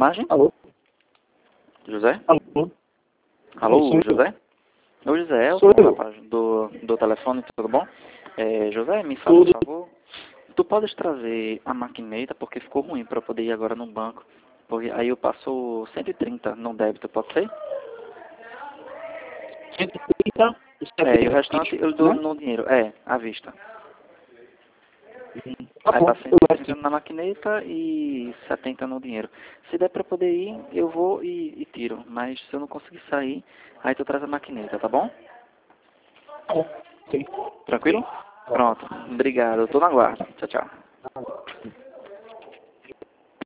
Margem? Alô? José? Alô? Alô, Sou eu. José? Oi, José, é o Sou eu. rapaz do telefone, tudo bom? José, me fala, por Tudo. favor. Tu podes trazer a maquineta, porque ficou ruim para eu poder ir agora no banco. Porque aí eu passo 130 no débito, pode ser? 130 e E o 70, restante eu dou né? no dinheiro, à vista. Tá Aí bom, tá eu levo sim. 130 na maquineta e 70 no dinheiro. Se der pra poder ir, eu vou e tiro. Mas se eu não conseguir sair, aí tu traz a maquineta, tá bom? Tá bom. Sim. Tranquilo? Sim. Pronto. Obrigado. Eu tô na guarda. Tchau, tchau.